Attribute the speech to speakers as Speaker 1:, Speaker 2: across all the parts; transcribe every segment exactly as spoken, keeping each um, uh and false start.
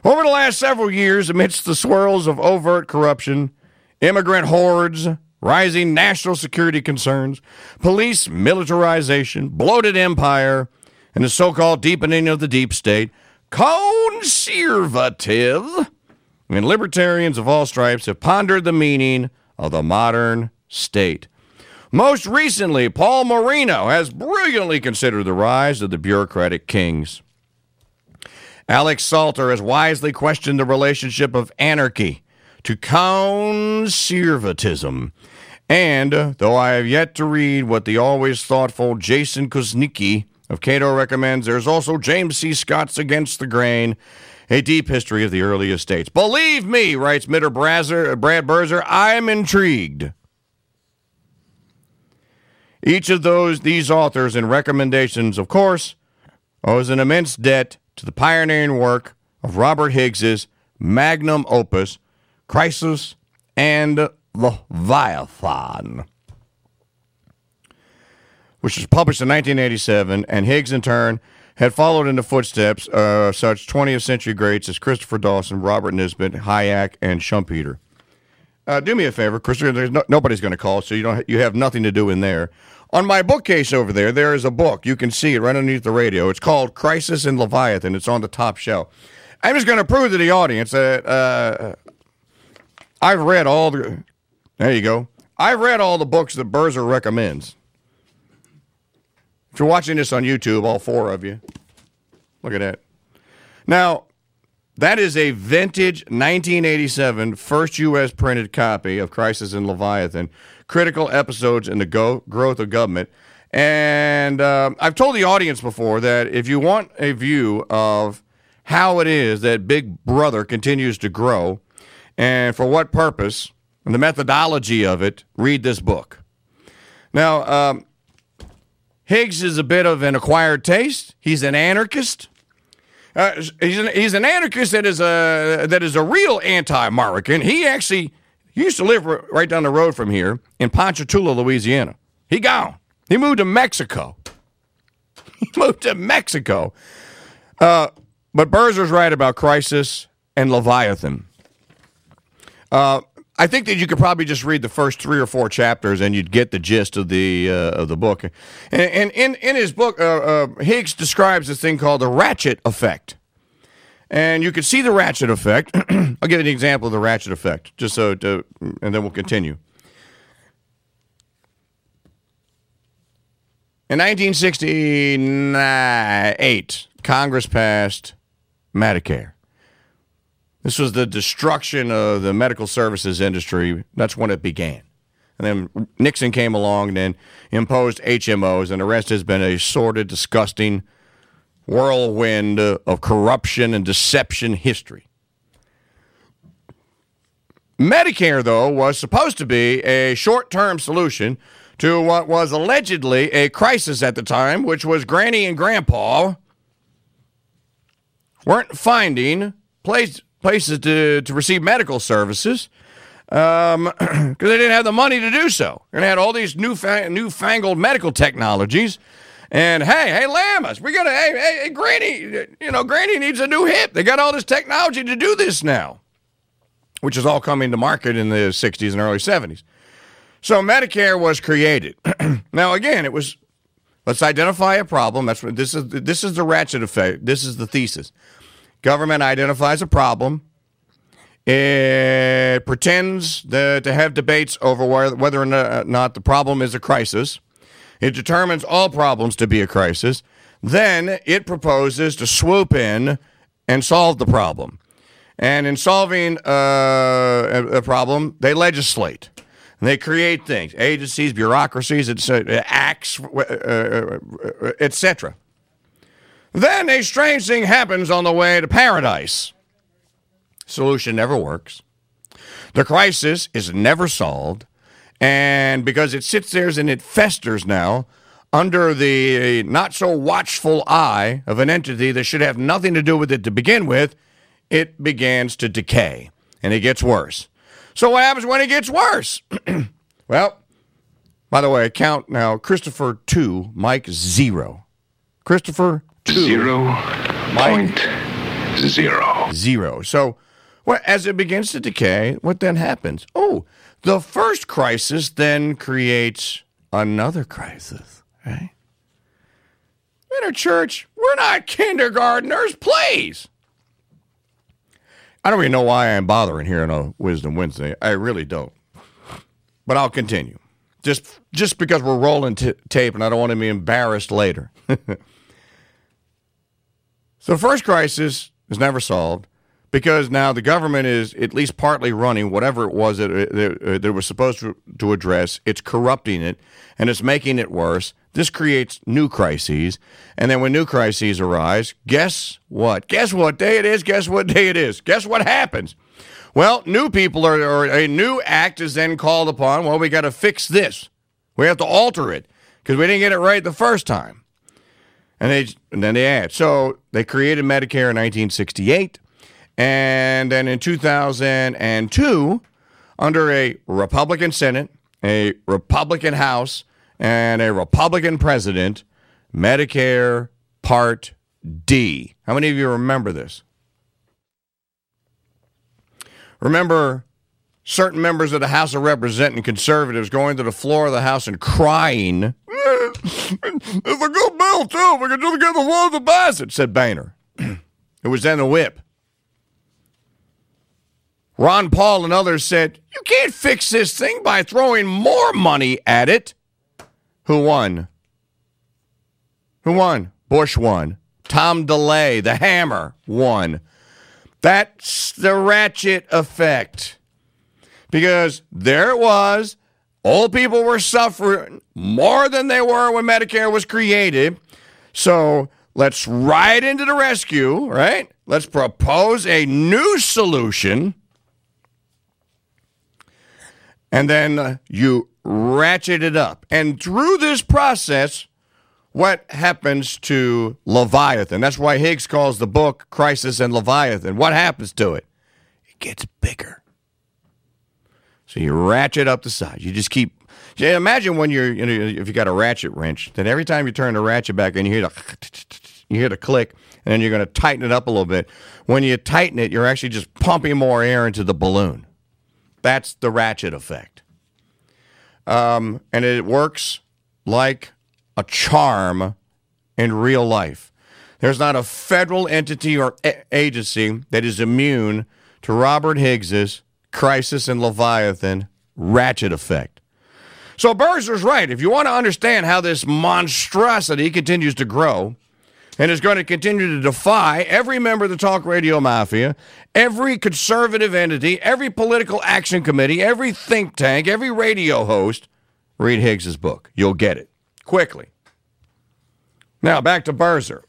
Speaker 1: Over the last several years, amidst the swirls of overt corruption, immigrant hordes, rising national security concerns, police militarization, bloated empire, and the so-called deepening of the deep state, conservative and libertarians of all stripes have pondered the meaning of the modern state. Most recently, Paul Moreno has brilliantly considered the rise of the bureaucratic kings. Alex Salter has wisely questioned the relationship of anarchy to conservatism. And, uh, though I have yet to read what the always thoughtful Jason Kuznicki of Cato recommends, there's also James C. Scott's Against the Grain, a deep history of the earliest states. Believe me, writes Mitter Brazer, Brad Berzer, I'm intrigued. Each of those these authors and recommendations, of course, owes an immense debt to the pioneering work of Robert Higgs's magnum opus, Crisis and Leviathan, which was published in nineteen eighty-seven, and Higgs, in turn, had followed in the footsteps of such twentieth century greats as Christopher Dawson, Robert Nisbet, Hayek, and Schumpeter. Uh, do me a favor, Christopher, there's no, nobody's going to call, so you don't you have nothing to do in there. On my bookcase over there, there is a book. You can see it right underneath the radio. It's called Crisis and Leviathan. It's on the top shelf. I'm just going to prove to the audience that uh, I've read all the... There you go. I've read all the books that Berzer recommends. If you're watching this on YouTube, all four of you, look at that. Now, that is a vintage nineteen eighty-seven first U S printed copy of Crisis and Leviathan, Critical Episodes in the Go- Growth of Government. And uh, I've told the audience before that if you want a view of how it is that Big Brother continues to grow and for what purpose and the methodology of it, read this book. Now, um, Higgs is a bit of an acquired taste. He's an anarchist. Uh, he's, an, he's an anarchist that is a that is a real anti-American. He actually he used to live r- right down the road from here in Ponchatoula, Louisiana. He gone. He moved to Mexico. He moved to Mexico. Uh, but Berzer's right about Crisis and Leviathan. Uh, I think that you could probably just read the first three or four chapters and you'd get the gist of the uh, of the book. And, and in, in his book, uh, uh, Higgs describes this thing called the ratchet effect. And you can see the ratchet effect. I'll give you an example of the ratchet effect, just so to, and then we'll continue. In nineteen sixty-eight, Congress passed Medicare. This was the destruction of the medical services industry. That's when it began. And then Nixon came along and then imposed H M Os, and the rest has been a sordid, disgusting whirlwind of corruption and deception history. Medicare, though, was supposed to be a short-term solution to what was allegedly a crisis at the time, which was Granny and Grandpa weren't finding place, places to, to receive medical services because um, they didn't have the money to do so. And they had all these newfang- newfangled medical technologies. And, hey, hey, Lammas, we're going to, hey, hey, hey, Granny, you know, Granny needs a new hip. They got all this technology to do this now, which is all coming to market in the sixties and early seventies. So Medicare was created. Now, again, it was, let's identify a problem. That's what this is. This is the ratchet effect. This is the thesis. Government identifies a problem. It pretends the, to have debates over whether or not the problem is a crisis. It determines all problems to be a crisis. Then it proposes to swoop in and solve the problem. And in solving uh, a, a problem, they legislate. And they create things, agencies, bureaucracies, uh, acts, uh, uh, et cetera. Then a strange thing happens on the way to paradise. Solution never works. The crisis is never solved. And because it sits there and it festers now under the not-so-watchful eye of an entity that should have nothing to do with it to begin with, it begins to decay, and it gets worse. So what happens when it gets worse? Well, by the way, I count now Christopher two, Mike zero. Christopher two.
Speaker 2: Zero
Speaker 1: Mike
Speaker 2: point zero.
Speaker 1: Zero. So well, as it begins to decay, what then happens? Oh, the first crisis then creates another crisis, right? In a church, we're not kindergartners, please. I don't even know why I'm bothering here on a Wisdom Wednesday. I really don't. But I'll continue. Just just because we're rolling t- tape and I don't want to be embarrassed later. So the first crisis is never solved because now the government is at least partly running whatever it was that it, that it was supposed to, to address. It's corrupting it, and it's making it worse. This creates new crises, and then when new crises arise, guess what? Guess what day it is? Guess what day it is? Guess what happens? Well, new people are, or a new act is then called upon. Well, we got to fix this. We have to alter it because we didn't get it right the first time. And, they, and then they add. So they created Medicare in nineteen sixty-eight. And then in two thousand two, under a Republican Senate, a Republican House, and a Republican president, Medicare Part D. How many of you remember this? Remember certain members of the House of Representatives, conservatives, going to the floor of the House and crying, "It's a good bill, too. We can just get the law to pass it," said Boehner. It was then the whip. Ron Paul and others said, "You can't fix this thing by throwing more money at it." Who won? Who won? Bush won. Tom DeLay, the hammer, won. That's the ratchet effect. Because there it was. Old people were suffering more than they were when Medicare was created. So let's ride into the rescue, right? Let's propose a new solution. And then uh, you ratchet it up. And through this process, what happens to Leviathan? That's why Higgs calls the book Crisis and Leviathan. What happens to it? It gets bigger. So you ratchet up the size. You just keep. Yeah, imagine when you're, you know, if you got a ratchet wrench, then every time you turn the ratchet back and you hear the, you hear the click, and then you're going to tighten it up a little bit. When you tighten it, you're actually just pumping more air into the balloon. That's the ratchet effect. Um, and it works like a charm in real life. There's not a federal entity or a- agency that is immune to Robert Higgs's Crisis and Leviathan ratchet effect. So Burzer's right. If you want to understand how this monstrosity continues to grow and is going to continue to defy every member of the talk radio mafia, every conservative entity, every political action committee, every think tank, every radio host, read Higgs's book. You'll get it quickly. Now, back to Burzer.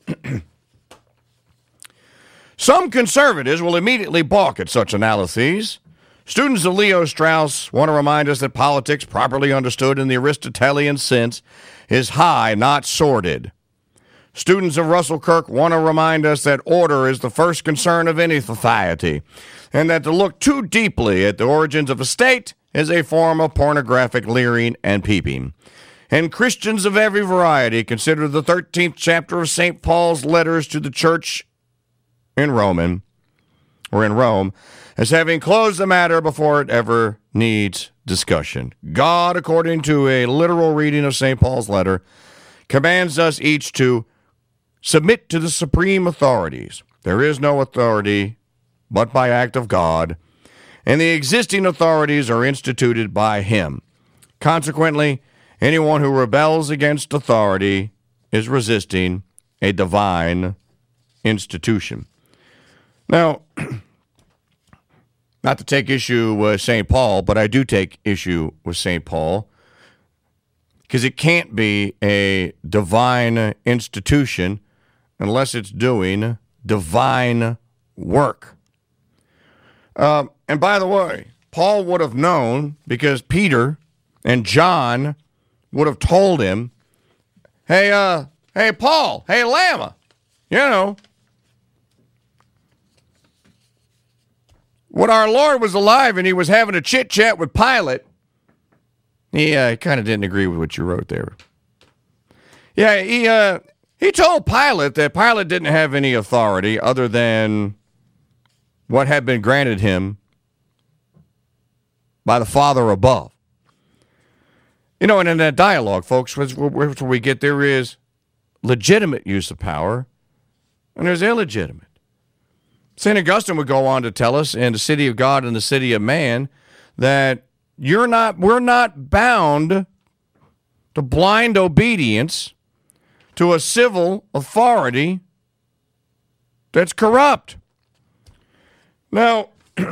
Speaker 1: Some conservatives will immediately balk at such analyses. Students of Leo Strauss want to remind us that politics, properly understood in the Aristotelian sense, is high, not sordid. Students of Russell Kirk want to remind us that order is the first concern of any society, and that to look too deeply at the origins of a state is a form of pornographic leering and peeping. And Christians of every variety consider the thirteenth chapter of Saint Paul's letters to the church in Roman, or in Rome, as having closed the matter before it ever needs discussion. God, according to a literal reading of Saint Paul's letter, commands us each to submit to the supreme authorities. There is no authority but by act of God, and the existing authorities are instituted by him. Consequently, anyone who rebels against authority is resisting a divine institution. Now, not to take issue with Saint Paul, but I do take issue with Saint Paul because it can't be a divine institution unless it's doing divine work. Uh, and by the way, Paul would have known because Peter and John would have told him, hey, uh, hey, Paul, hey, Lama, you know, when our Lord was alive and he was having a chit-chat with Pilate, he uh, kind of didn't agree with what you wrote there. Yeah, he uh, he told Pilate that Pilate didn't have any authority other than what had been granted him by the Father above. You know, and in that dialogue, folks, which we get, there is legitimate use of power and there's illegitimate. Saint Augustine would go on to tell us in the City of God and the City of Man that you're not, we're not bound to blind obedience to a civil authority that's corrupt. Now,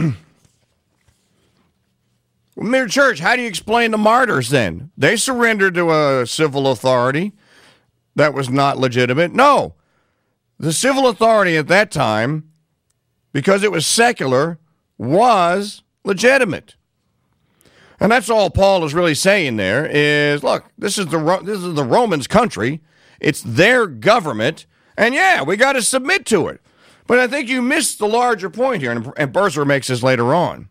Speaker 1: Mere Church, how do you explain the martyrs then? They surrendered to a civil authority that was not legitimate? No. The civil authority at that time, because it was secular, was legitimate. And that's all Paul is really saying there is, look, this is the this is the Romans' country. It's their government. And yeah, we got to submit to it. But I think you missed the larger point here, and, and Berzer makes this later on.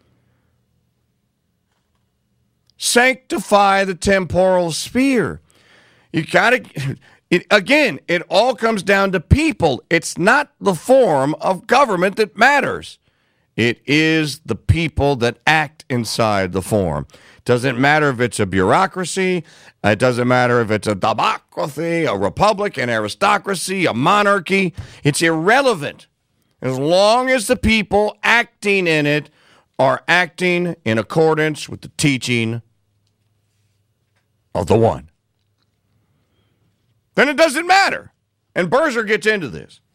Speaker 1: Sanctify the temporal sphere. You got to, it, again, it all comes down to people. It's not the form of government that matters. It is the people that act inside the form. Doesn't matter if it's a bureaucracy. It doesn't matter if it's a democracy, a republic, an aristocracy, a monarchy. It's irrelevant. As long as the people acting in it are acting in accordance with the teaching of the one, then it doesn't matter. And Berzer gets into this.